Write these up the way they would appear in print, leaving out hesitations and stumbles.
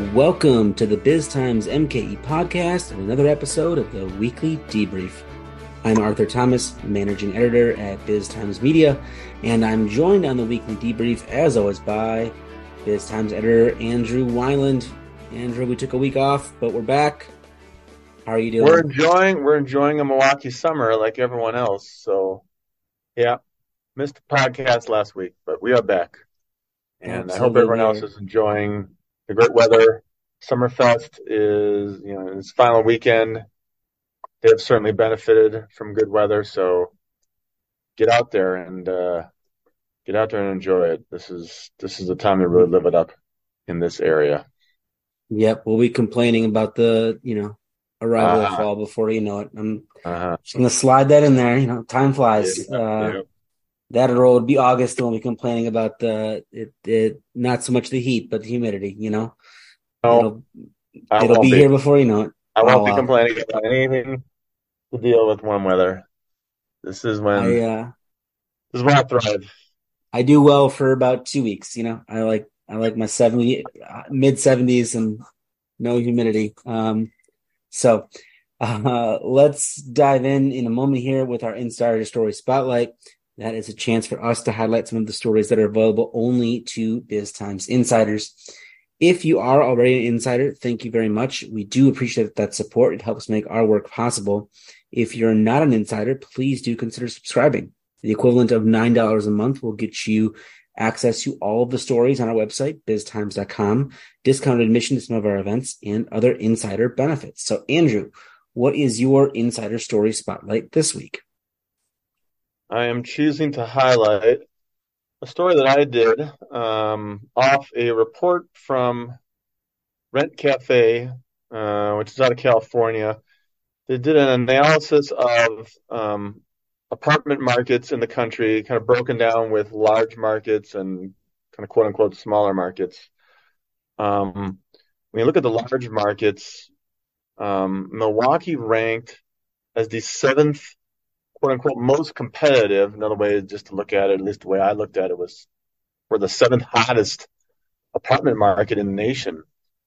Welcome to the Biz Times MKE podcast and another episode of the Weekly Debrief. I'm Arthur Thomas, managing editor at Biz Times Media, and I'm joined on the Weekly Debrief, as always, by Biz Times editor Andrew Weiland. Andrew, we took a week off, but we're back. How are you doing? We're enjoying a Milwaukee summer like everyone else. So, yeah, missed the podcast last week, but we are back. And I hope everyone else Absolutely. is enjoying the great weather. Summerfest is, in its final weekend. They have certainly benefited from good weather, so get out there and enjoy it. This is the time to really live it up in this area. Yep, we'll be complaining about the, arrival of Uh-huh. fall before you know it. I'm Uh-huh. just going to slide that in there. Time Yeah, flies. yeah. That or would be August, and we'll be complaining about it not so much the heat, but the humidity. No, It'll I it'll won't be be. here before you know it. I Oh won't be wow. complaining about anything to deal with warm weather. This is when I this uh is when I thrive. I do well for about 2 weeks. I like my 70 mid 70s and no humidity. Let's dive in a moment here with our Insider Story Spotlight. That is a chance for us to highlight some of the stories that are available only to Biz Times insiders. If you are already an insider, thank you very much. We do appreciate that support. It helps make our work possible. If you're not an insider, please do consider subscribing. The equivalent of $9 a month will get you access to all of the stories on our website, biztimes.com, discounted admission to some of our events, and other insider benefits. So, Andrew, what is your Insider Story Spotlight this week? I am choosing to highlight a story that I did off a report from Rent Cafe, which is out of California. They did an analysis of apartment markets in the country, kind of broken down with large markets and kind of quote unquote smaller markets. When you look at the large markets, Milwaukee ranked as the seventh quote unquote most competitive. Another way just to look at it, at least the way I looked at it, was we're the seventh hottest apartment market in the nation.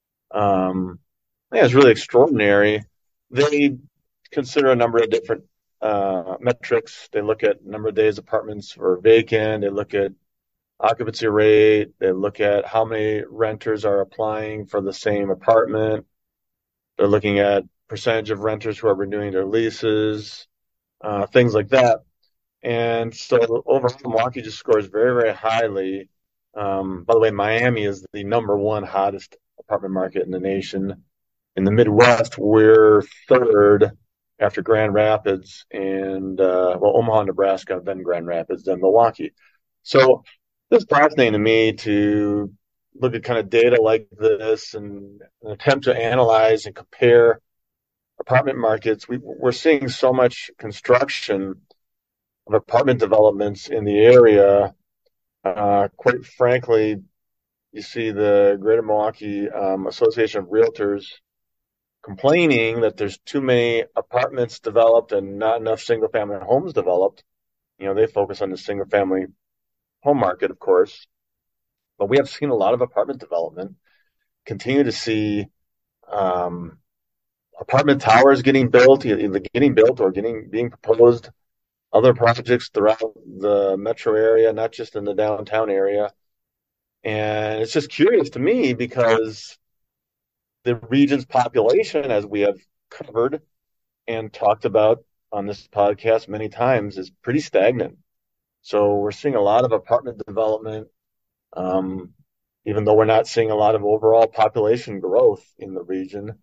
I think it's really extraordinary. They consider a number of different metrics. They look at number of days apartments are vacant. They look at occupancy rate. They look at how many renters are applying for the same apartment. They're looking at percentage of renters who are renewing their leases, things like that. And so overall, Milwaukee just scores very, very highly. By the way, Miami is the number one hottest apartment market in the nation. In the Midwest, we're third after Grand Rapids and, Omaha, Nebraska, then Grand Rapids, then Milwaukee. So it's fascinating to me to look at kind of data like this and attempt to analyze and compare apartment markets. We're seeing so much construction of apartment developments in the area. Quite frankly, you see the Greater Milwaukee Association of Realtors complaining that there's too many apartments developed and not enough single family homes developed. They focus on the single family home market, of course, but we have seen a lot of apartment development. Continue to see um, apartment towers getting built, either getting built or being proposed. Other projects throughout the metro area, not just in the downtown area. And it's just curious to me because the region's population, as we have covered and talked about on this podcast many times, is pretty stagnant. So we're seeing a lot of apartment development, um, even though we're not seeing a lot of overall population growth in the region.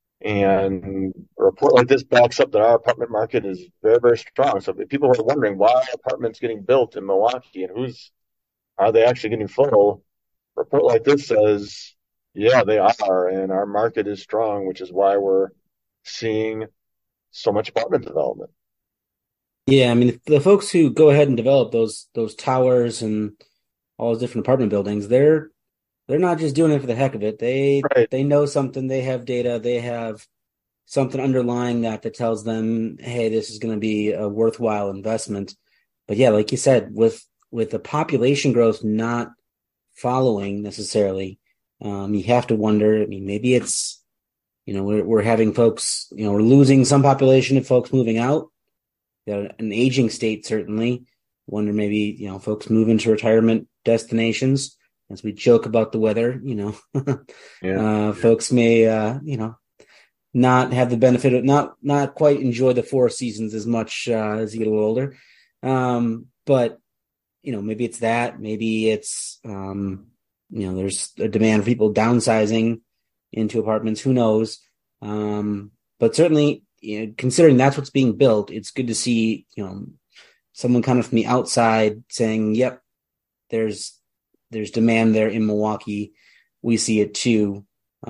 And a report like this backs up that our apartment market is very, very strong. So if people are wondering why are apartments getting built in Milwaukee and are they actually getting full? A report like this says, yeah, they are, and our market is strong, which is why we're seeing so much apartment development. Yeah, I mean the folks who go ahead and develop those towers and all those different apartment buildings, they're not just doing it for the heck of it. They Right. they know something, they have data, they have something underlying that tells them, hey, this is going to be a worthwhile investment. But yeah, like you said, with the population growth not following necessarily, You have to wonder. I mean, maybe it's, we're having folks, we're losing some population of folks moving out. Got an aging state, certainly. Wonder maybe, folks move into retirement destinations. As we joke about the weather, folks may, not have the benefit of not quite enjoy the four seasons as much as you get a little older. But maybe it's that. Maybe it's there's a demand for people downsizing into apartments. Who knows? But certainly, considering that's what's being built, it's good to see someone kind of from the outside saying, "Yep, there's demand there in Milwaukee. We see it too."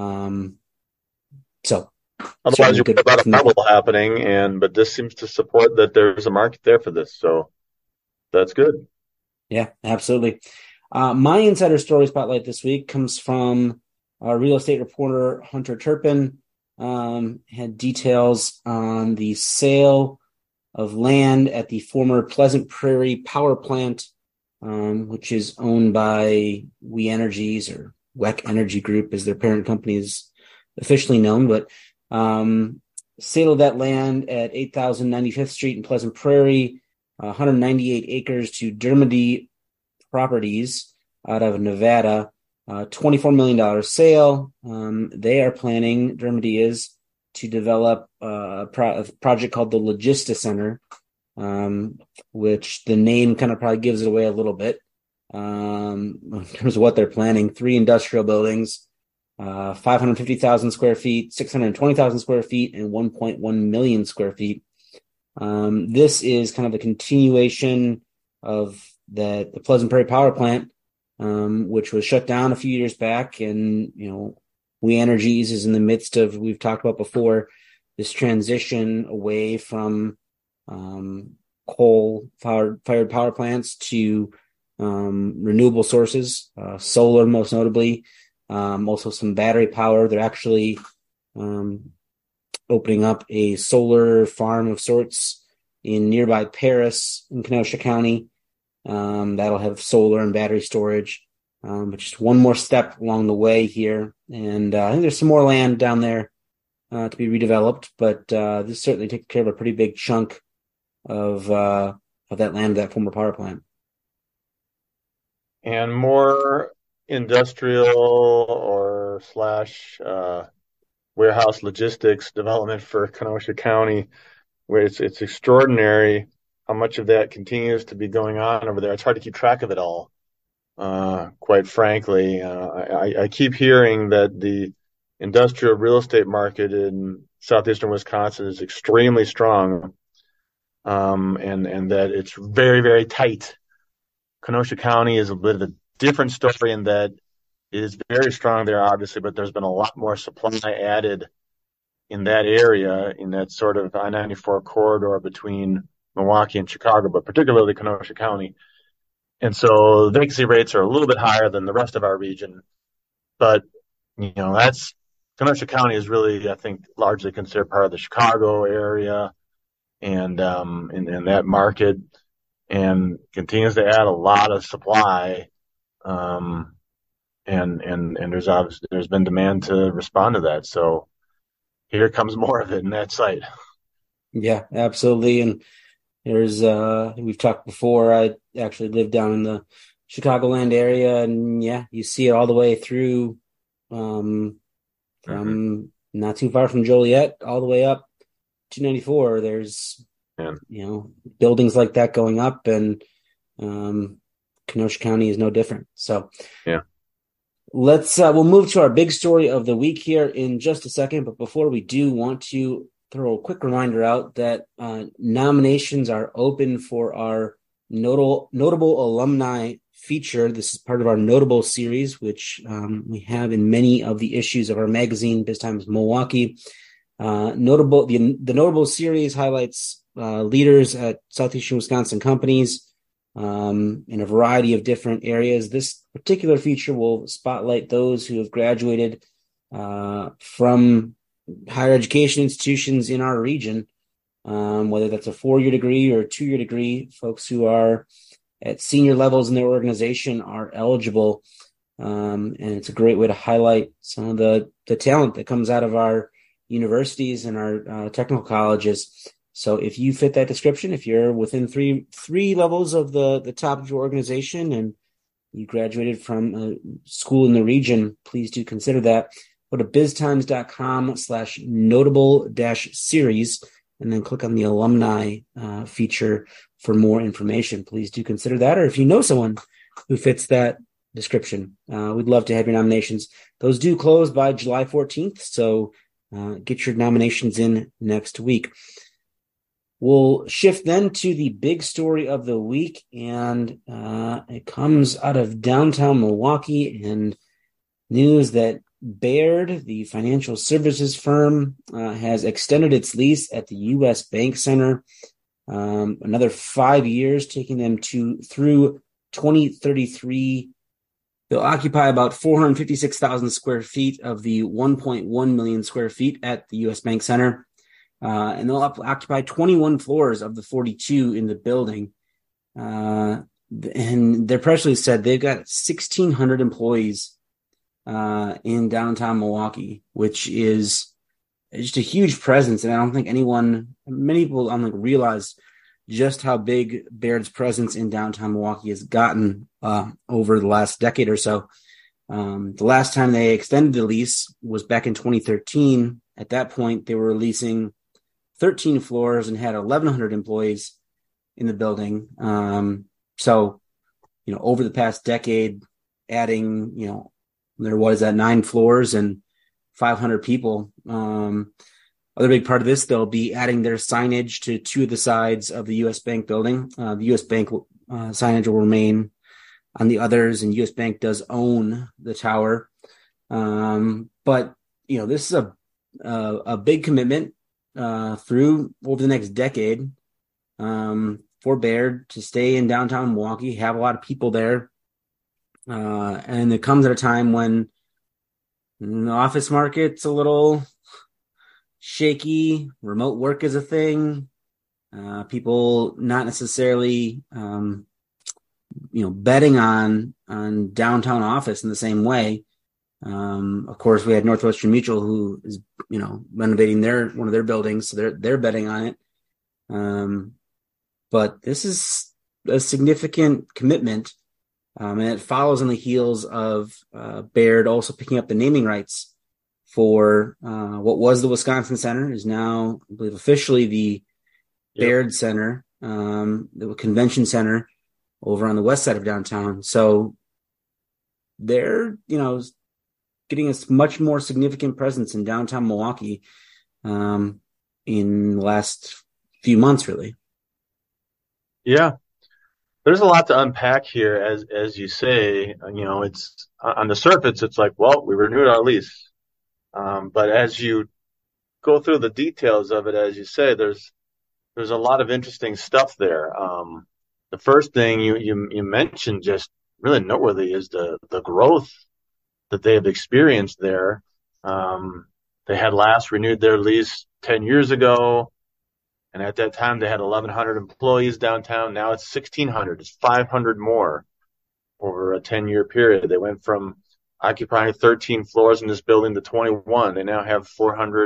So. Otherwise, you would about a bubble happening, but this seems to support that there's a market there for this. So that's good. Yeah, absolutely. My insider story spotlight this week comes from our real estate reporter, Hunter Turpin. Had details on the sale of land at the former Pleasant Prairie Power Plant, which is owned by We Energies, or WEC Energy Group, as their parent company is officially known. But sale of that land at 8095th Street in Pleasant Prairie, 198 acres to Dermody Properties out of Nevada, $24 million sale. They are planning, Dermody is, to develop a project called the Logista Center, which the name kind of probably gives it away a little bit in terms of what they're planning. 3 industrial buildings, 550,000 square feet, 620,000 square feet, and 1.1 million square feet. This is kind of a continuation of the Pleasant Prairie Power Plant, which was shut down a few years back. And, We Energies is in the midst of, we've talked about before, this transition away from coal-fired power plants to renewable sources, solar most notably. Also some battery power. They're actually opening up a solar farm of sorts in nearby Paris in Kenosha County. That'll have solar and battery storage. But just one more step along the way here. And I think there's some more land down there to be redeveloped, but this certainly takes care of a pretty big chunk of that land, that former power plant. And more industrial or / warehouse logistics development for Kenosha County, where it's extraordinary how much of that continues to be going on over there. It's hard to keep track of it all, quite frankly. I keep hearing that the industrial real estate market in southeastern Wisconsin is extremely strong, and that it's very, very tight. Kenosha County is a bit of a different story in that it is very strong there, obviously, but there's been a lot more supply added in that area, in that sort of I-94 corridor between Milwaukee and Chicago, but particularly Kenosha County. And so the vacancy rates are a little bit higher than the rest of our region. But, that's Kenosha County is really, I think, largely considered part of the Chicago area and in that market, and continues to add a lot of supply. And there's been demand to respond to that. So here comes more of it in that site. Yeah, absolutely. And there's we've talked before. I actually live down in the Chicagoland area, and yeah, you see it all the way through from not too far from Joliet all the way up to 94. There's buildings like that going up, and Kenosha County is no different. So yeah. We'll move to our big story of the week here in just a second. But before we do, want to throw a quick reminder out that nominations are open for our notable alumni feature. This is part of our Notable series, which we have in many of the issues of our magazine, Biz Times Milwaukee. The Notable series highlights leaders at southeastern Wisconsin companies in a variety of different areas. This particular feature will spotlight those who have graduated from higher education institutions in our region, whether that's a 4-year degree or a 2-year degree. Folks who are at senior levels in their organization are eligible And it's a great way to highlight some of the talent that comes out of our universities and our technical colleges. So if you fit that description, if you're within three levels of the top of your organization and you graduated from a school in the region, please do consider that. Go to biztimes.com/notable-series and then click on the alumni feature for more information. Please do consider that. Or if you know someone who fits that description, we'd love to have your nominations. Those do close by July 14th. So get your nominations in next week. We'll shift then to the big story of the week, and it comes out of downtown Milwaukee and news that Baird, the financial services firm, has extended its lease at the U.S. Bank Center another 5 years, taking them through 2033. They'll occupy about 456,000 square feet of the 1.1 million square feet at the U.S. Bank Center. And they'll occupy 21 floors of the 42 in the building. And their press release said they've got 1,600 employees in downtown Milwaukee, which is just a huge presence. And I don't think many people I don't think realize just how big Baird's presence in downtown Milwaukee has gotten over the last decade or so. The last time they extended the lease was back in 2013. At that point, they were leasing 13 floors and had 1,100 employees in the building. So, over the past decade, adding, there was 9 floors and 500 people. Other big part of this, they'll be adding their signage to 2 of the sides of the U.S. Bank building. The U.S. Bank signage will remain on the others, and U.S. Bank does own the tower. But, this is a big commitment through over the next decade for Baird to stay in downtown Milwaukee, have a lot of people there. And it comes at a time when the office market's a little shaky, remote work is a thing, people not necessarily, betting on downtown office in the same way. Of course, we had Northwestern Mutual, who is, renovating one of their buildings, so they're betting on it. But this is a significant commitment, and it follows on the heels of Baird also picking up the naming rights for what was the Wisconsin Center, is now, I believe, officially the Baird Center, the convention center over on the west side of downtown. So they're, getting a much more significant presence in downtown Milwaukee in the last few months, really. Yeah, there's a lot to unpack here, as you say. It's on the surface, it's like, well, we renewed our lease, but as you go through the details of it, as you say, there's a lot of interesting stuff there. The first thing you mentioned, just really noteworthy, is the growth that they have experienced there. They had last renewed their lease 10 years ago, and at that time they had 1,100 employees downtown. Now it's 1,600. It's 500 more over a 10-year period. They went from occupying 13 floors in this building to 21. They now have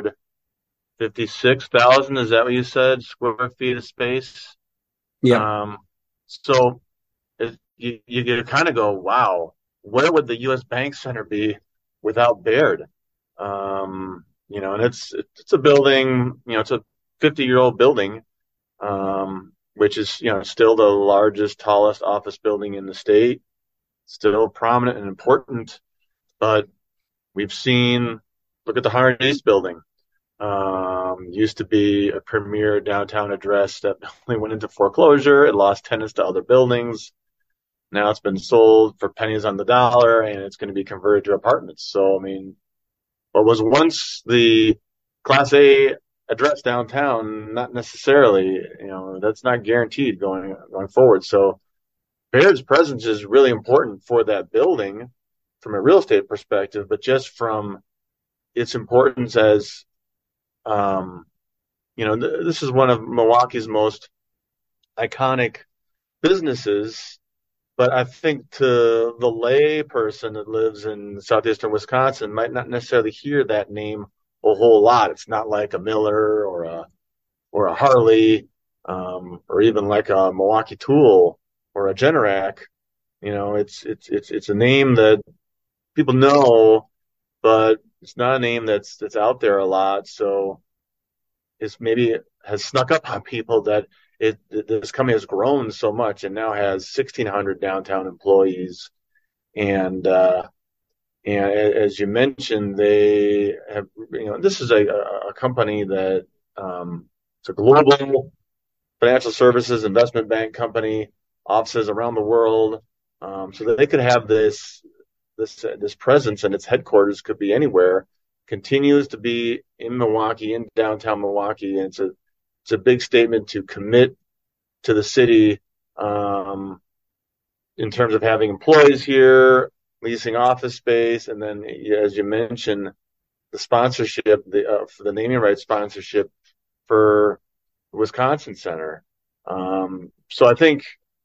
456,000, is that what you said, square feet of space? Yeah. So you kind of go, wow, where would the U.S. Bank Center be without Baird? And it's a building, it's a 50-year-old building, which is, still the largest, tallest office building in the state, still prominent and important. But we've seen, look at the Harnett East building. Used to be a premier downtown address that only went into foreclosure. It lost tenants to other buildings. Now it's been sold for pennies on the dollar, and it's going to be converted to apartments. So, what was once the Class A address downtown, not necessarily, that's not guaranteed going forward. So, Baird's presence is really important for that building from a real estate perspective, but just from its importance as, this is one of Milwaukee's most iconic businesses. But I think to the lay person that lives in southeastern Wisconsin might not necessarily hear that name a whole lot. It's not like a Miller or a Harley, or even like a Milwaukee Tool or a Generac. It's a name that people know, but it's not a name that's out there a lot. So it's maybe has snuck up on people that this company has grown so much and now has 1,600 downtown employees. And as you mentioned, they have, this is a company that, it's a global financial services investment bank company, offices around the world, so that they could have this presence, and its headquarters could be anywhere. Continues to be in Milwaukee, in downtown Milwaukee, and it's a big statement to commit to the city, in terms of having employees here, leasing office space, and then, as you mentioned, the sponsorship, for the naming rights sponsorship for Wisconsin Center. So I think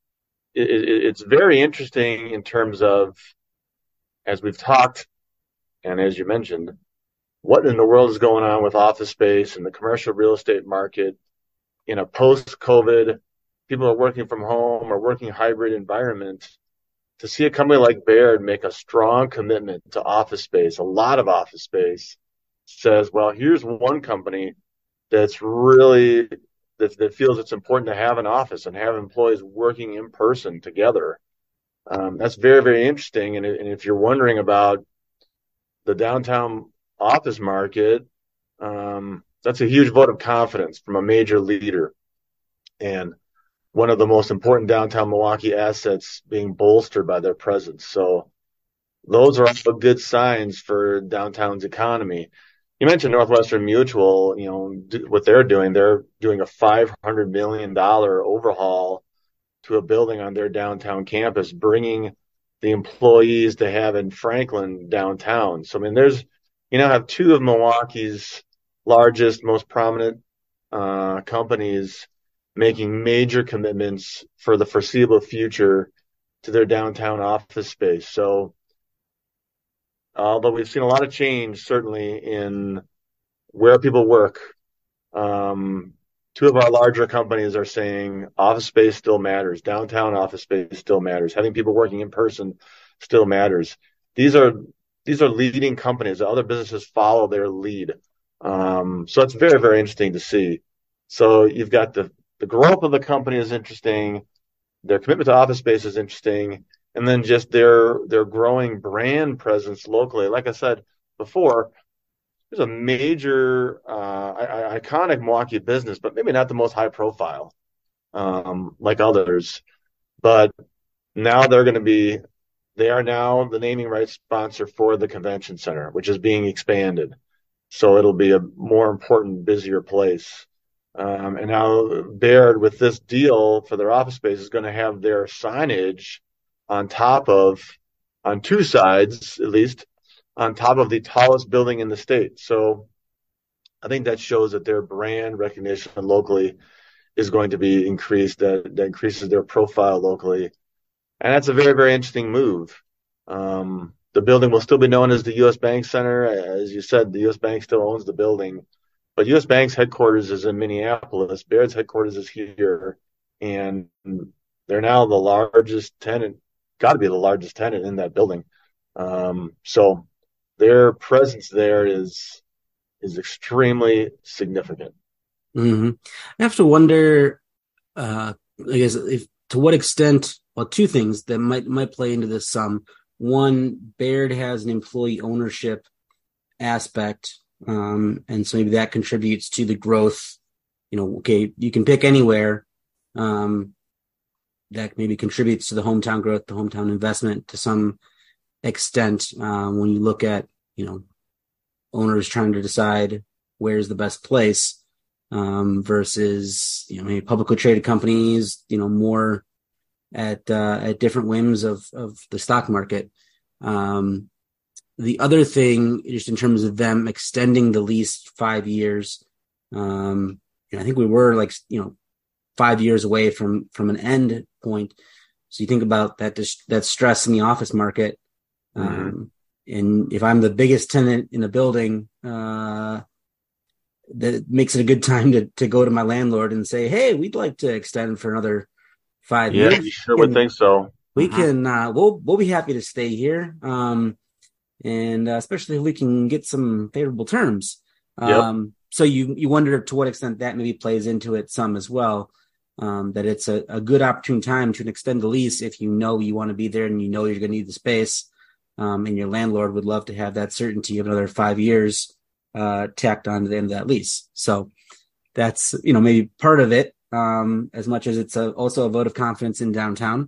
it's very interesting in terms of, as we've talked and as you mentioned, what in the world is going on with office space and the commercial real estate market in a post-COVID, people are working from home or working hybrid environment. To see a company like Baird make a strong commitment to office space, a lot of office space, says, well, here's one company that's really that feels it's important to have an office and have employees working in person together. That's very, very interesting. And if you're wondering about the downtown office market, that's a huge vote of confidence from a major leader. And one of the most important downtown Milwaukee assets being bolstered by their presence. So those are all good signs for downtown's economy. You mentioned Northwestern Mutual, what they're doing. They're doing a $500 million overhaul to a building on their downtown campus, bringing the employees they have in Franklin downtown. So, I mean, have two of Milwaukee's largest, most prominent companies making major commitments for the foreseeable future to their downtown office space. So, although we've seen a lot of change, certainly in where people work, two of our larger companies are saying office space still matters. Downtown office space still matters. Having people working in person still matters. These are leading companies. Other businesses follow their lead. So it's very, very interesting to see. So you've got the growth of the company is interesting. Their commitment to office space is interesting. And then just their growing brand presence locally. Like I said before, there's a major, iconic Milwaukee business, but maybe not the most high profile, like others. But now they are now the naming rights sponsor for the convention center, which is being expanded. So it'll be a more important, busier place. And now Baird, with this deal for their office space, is going to have their signage on two sides, at least, on top of the tallest building in the state. So I think that shows that their brand recognition locally is going to be increased, that increases their profile locally. And that's a very, very interesting move. The building will still be known as the U.S. Bank Center. As you said, the U.S. Bank still owns the building. But U.S. Bank's headquarters is in Minneapolis. Baird's headquarters is here. And they're now the largest tenant, got to be the largest tenant in that building. So their presence there is extremely significant. Mm-hmm. I have to wonder, I guess, to what extent, well, two things that might play into this some. One, Baird has an employee ownership aspect, and so maybe that contributes to the growth. Okay, you can pick anywhere. That maybe contributes to the hometown growth, the hometown investment to some extent. When you look at, owners trying to decide where's the best place, versus, maybe publicly traded companies, more at different whims of the stock market. The other thing, just in terms of them extending the lease 5 years, I think we were 5 years away from an end point. So you think about that stress in the office market. And if I'm the biggest tenant in a building, that makes it a good time to go to my landlord and say, hey, we'd like to extend for another 5 years. Yeah, you sure would think so. We can, we'll be happy to stay here. And especially if we can get some favorable terms. So you wonder to what extent that maybe plays into it some as well. That it's a good opportune time to extend the lease if you know you want to be there and you know you're going to need the space. And your landlord would love to have that certainty of another 5 years tacked on to the end of that lease. So that's, maybe part of it, as much as it's also a vote of confidence in downtown.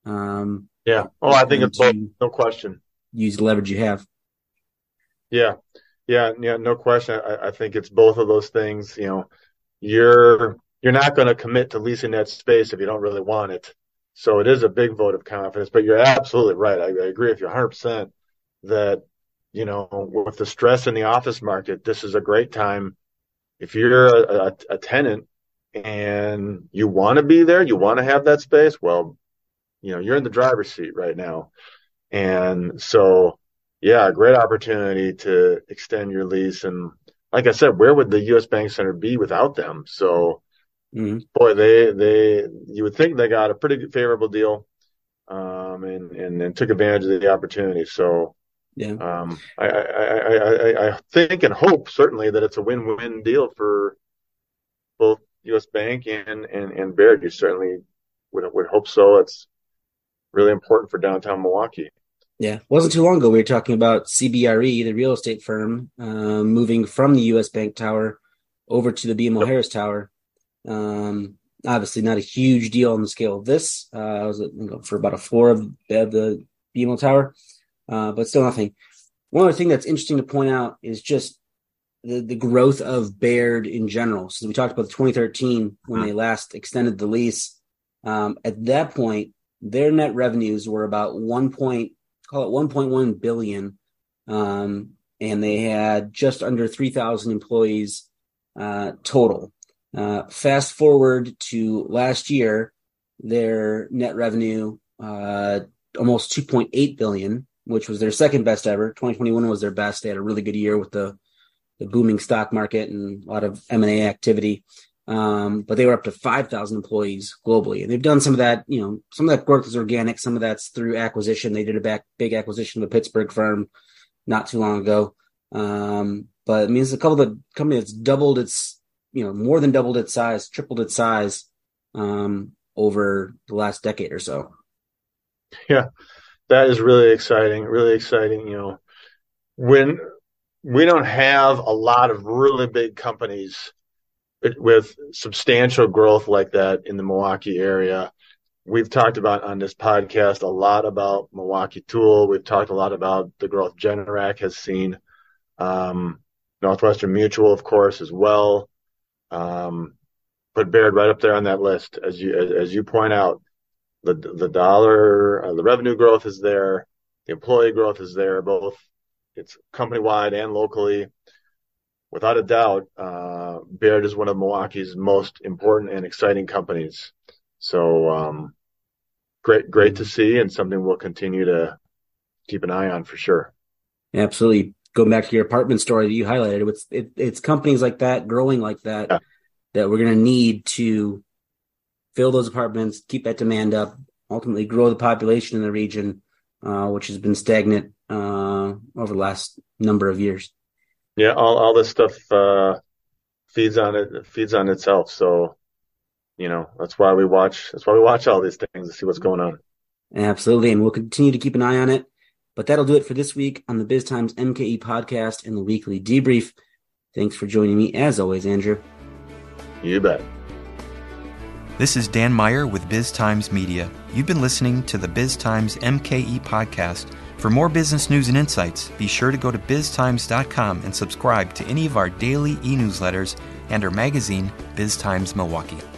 I think it's both, no question. Use the leverage you have. Yeah, no question. I think it's both of those things. You're not going to commit to leasing that space if you don't really want it. So it is a big vote of confidence, but you're absolutely right. I agree with you 100% that, with the stress in the office market, this is a great time. If you're a tenant and you want to be there, you want to have that space, well, you're in the driver's seat right now. And so, yeah, a great opportunity to extend your lease. And like I said, where would the U.S. Bank Center be without them? So, boy, you would think they got a pretty favorable deal, and took advantage of the opportunity. So, I think and hope certainly that it's a win-win deal for both U.S. Bank and Baird. You certainly would hope so. It's really important for downtown Milwaukee. Yeah, wasn't too long ago we were talking about CBRE, the real estate firm, moving from the U.S. Bank Tower over to the BMO Harris Tower. Obviously not a huge deal on the scale of this. I was for about a floor of the BMO Tower, but still nothing. One other thing that's interesting to point out is just the growth of Baird in general. So we talked about 2013 when they last extended the lease. At that point, their net revenues were about 1.1 billion, and they had just under 3,000 employees total. Fast forward to last year, their net revenue almost 2.8 billion, which was their second best ever. 2021 was their best. They had a really good year with the booming stock market and a lot of M&A activity. But they were up to 5,000 employees globally. And they've done some of that, some of that growth is organic. Some of that's through acquisition. They did a big acquisition of a Pittsburgh firm not too long ago. But I mean, it's a company that's doubled its, more than doubled its size, tripled its size, over the last decade or so. Yeah, that is really exciting. Really exciting. When we don't have a lot of really big companies with substantial growth like that in the Milwaukee area. We've talked about on this podcast a lot about Milwaukee Tool. We've talked a lot about the growth Generac has seen. Northwestern Mutual, of course, as well. Put Baird right up there on that list. As you point out, the revenue growth is there. The employee growth is there, both it's company-wide and locally. Without a doubt, Baird is one of Milwaukee's most important and exciting companies. So great to see, and something we'll continue to keep an eye on for sure. Absolutely. Going back to your apartment story that you highlighted, it's companies like that, growing like that, that we're going to need to fill those apartments, keep that demand up, ultimately grow the population in the region, which has been stagnant over the last number of years. Yeah, all this stuff feeds on itself. So, that's why we watch all these things to see what's going on. Absolutely, and we'll continue to keep an eye on it. But that'll do it for this week on the Biz Times MKE podcast and the weekly debrief. Thanks for joining me as always, Andrew. You bet. This is Dan Meyer with Biz Times Media. You've been listening to the Biz Times MKE podcast. For more business news and insights, be sure to go to biztimes.com and subscribe to any of our daily e-newsletters and our magazine, Biz Times Milwaukee.